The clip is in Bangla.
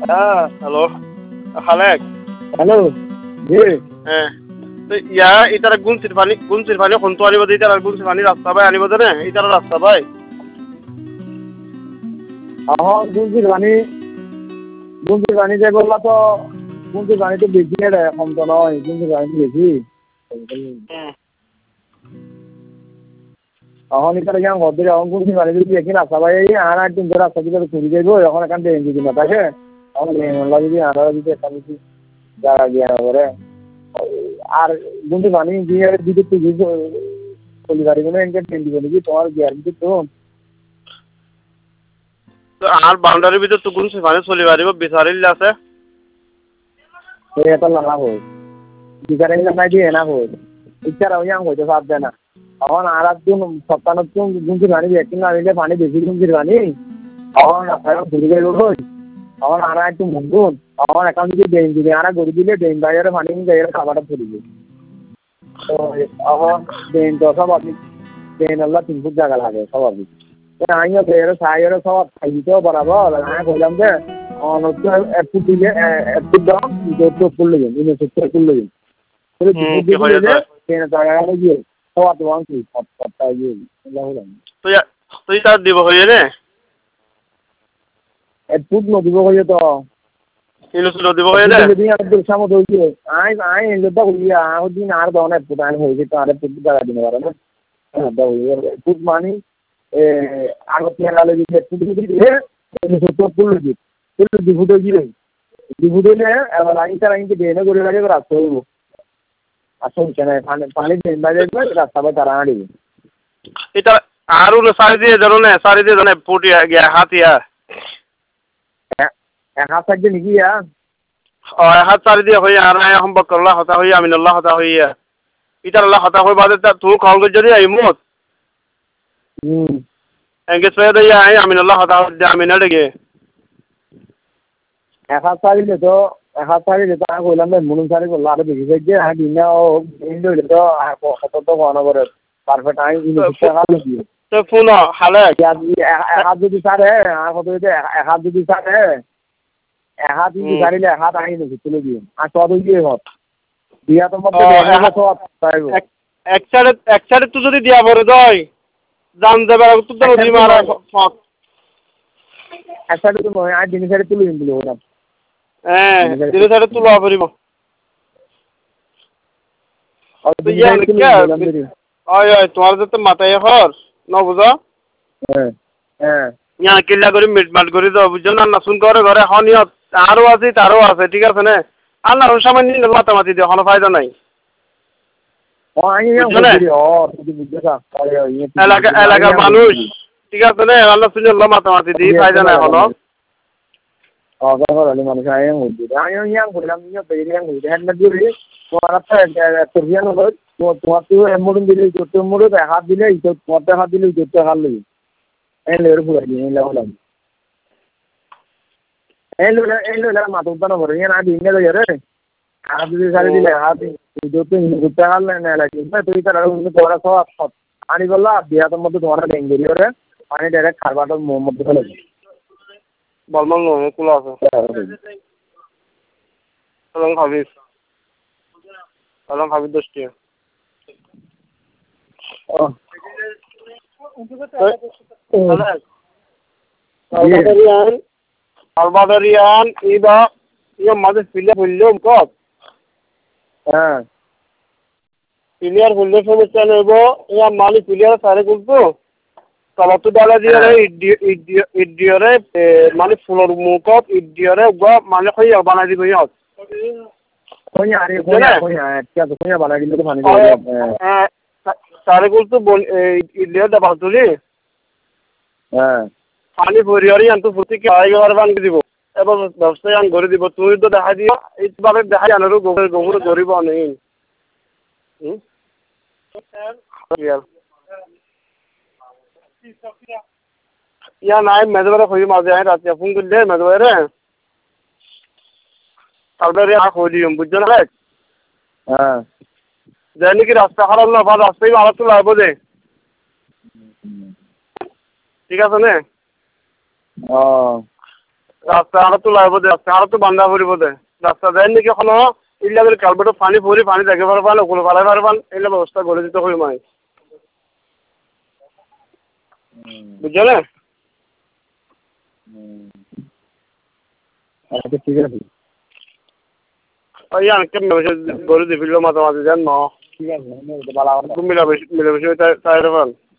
হ্যালো খালেক হ্যালো জি হ্যাঁ ইয়া ইতারা গুনসির পানি কোনটো আনিব দে ইতারা গুনসির পানি রাস্তা ভাই আনিব দে না ইতারা রাস্তা ভাই গুনসির পানি যে বললা তো গুনসির পানি তো বেশি রে কম তো নয় গুনসির পানি বেশি এখন ইতারা কেমন ঘর এখন গুনসির পানি যদি একই রাস্তা ভাই আর একদিন ধরে রাস্তা দিকে চুরি যাইব এখন এখান থেকে যদি না থাকে এখন যদি আনারা যদি একটা বেশি জায়গা গিয়ে করে আর গুনসির পানি দিয়ে দিকে তুই চলি পারিব না এনকে ট্রেন দিব নাকি তোমার গিয়ার দিকে তো আর বাউন্ডারির ভিতর তো গুনসির পানি চলি পারিব বিচারিল আছে এটা লাভ হয় বিচারিল নাই দিয়ে না হয় ইচ্ছারা ইয়াং হইতে পারবে না এখন আর একদিন সপ্তাহ গুনসির পানি একদিন আনিলে পানি বেশি গুনসির পানি এখন রাস্তায় ঘুরে গেল কই এখন আর একটু মুগুন এখন এখন যদি ড্রেন দিবে আর গড়ি দিলে ড্রেন বাইরে পানি যাই খাবারটা পড়িবে তো এখন ড্রেন তো সব আপনি ড্রেন আল্লাহ 3 ফুট জায়গা লাগে সব আপনি আমিও বেরো সাইয়েরও সব খাইতেও বরাবর আমি বললাম যে অনত্য এক ফুট দিলে এক ফুট দাম দুটো ফুল লেগে দিনে 70 ফুল লেগে ট্রেনের জায়গা গিয়ে সব ওয়ান কি সপ্তাহে গিয়ে তুই তার দিব হয়ে রে এক ফুট নদীব হয়ে তো ইলুসুলো দিব হয়ে রে সামত হয়েছে আই এলটা হইয়া দিন আর দন এক ফুট আইন হয়েছে তো আর ফুট জায়গা দিনে পারে না ফুট মানি আগত লালে যদি এক ফুট দিয়ে 70 ফুল লেগে দুই ফুট গিয়ে দুই ফুট হলে এবার আইনটার আইনকে ড্রেনে করে লাগে রাস্তা হইব আসুন কেন পানি ড্রেন বাইরে রাস্তা পাই তারা আনিবে এটা আর উলো সারি দিয়ে জানো না সারি দিয়ে জানো ফুট গিয়া হাত ইয়া এক হাত থাকবে নাকি ইয়া হাত সারি দিয়ে হই আর আয় সম্পর্ক আল্লাহ হতা হই আমিনুল্লাহ হতা হইয়া ইতার আল্লাহ হতা হই বাদে তা তুই কল করে যদি আইমত এঙ্গেজ হয়ে দেয় আই আমিনুল্লাহ হতা হই আমিনা ডেকে এক হাত সারিলে তো আমি কইলাম মুনুন সারি করলো আরো বেশি থাকবে আর দিনে ও হইলে তো কত তো গণনা করে পারফেক্ট আমি টাকা দিয়ে তো ফোন হালে এক হাত যদি সারে আর কত হইতে এক হাত যদি সারে এক হাত যদি সারিলে এক হাত আই নাকি তুলে দিয়ে আর কত দিয়ে হত দিয়া তোমার এক সাইডে তো যদি দিয়া পড়ে দই জান যাবে তো তো নদী মারা এক সাইডে তো নয় আর দিন সাইডে তুলে দিল ওরা হ্যাঁ দিন সাইডে তুলা পড়িব ওই তোমার তো মাথায় হর ন বুঝো ইয়া কিল্লা করে মিটমাট করে দাও বুঝছো না শুন করে ঘরে হনিয়ত আরো আছে তারও আছে ঠিক আছে না আল্লাহর সামনে নিলে মাতামাতি দিয়ে কোনো ফায়দা নাই এলাকার মানুষ ঠিক আছে না আল্লাহ শুনে মাতামাতি দিয়ে ফায়দা নাই হলো মানুষ তোমার তো এমন দিলে চোদ্দ মোড়ে হাত দিলে তোমার হাত দিলে চোদ্দ হাত লেগে লেগে ফুরাই দিয়ে লেগে মাথা উত্তানো করে না দিন রে হাত দিলে সারি দিলে হাত ঘুরতে হারলে না লাগবে তুই তার তোরা সব পানি করলা বিহাতের মধ্যে তোমার ডেঙ্গুরি করে পানি ডাইরেক্ট খারবাটার মধ্যে ফেলে বলমান কুলা আছে সালাম খাবিস 10 টাকা Albadarian ida iya maze filiar হইলো কত ফিলিয়ার হইলে সমস্যা নেব ইয়া মালি ফিলিয়ার সারে করবো তলাতো ডালা দিয়ে ইডিয়রে মানে ফুলর মুখত ইডিয়রে গো মানে কই বানাই দিব ইয়ত কই আরে কই বানাই দিলে তো পানি হ্যাঁ সারে করতে বল ইডিয়র ডাবা তুলি পানি ভরিয়ারি আনতো ফুটি কি আইবার বান দিব এবার ব্যবসায় আন করে দিব তুই তো দেখা দিও এইভাবে দেখা জানারও গোবর গরিব নেই ইয়া নাই মেজবারে হই মাঝে আই রাতে ফোন করলে মেজবারে তারপরে আর হই দিম বুঝছ না জানি কি রাস্তা খারাপ না বা রাস্তায় ভালো তো লাগবে যে ঠিক আছে না রাস্তা আরো তো লাগবে দে, রাস্তা আরো তো বান্ধা পড়িব দে, রাস্তা দেন নাকি এখনো ইল্লা করে কালবেটো পানি পরি পানি দেখে পারবান ওগুলো পালাই পারবান এগুলো ব্যবস্থা করে দিতে হইব মাই বুঝলে? আচ্ছা ঠিক আছে ওই অনেকটা মেসেজ করে দিবিল মাঝে মাঝে জান ন ঠিক আছে মিলাবেশি মিলাবেশি তাই তাই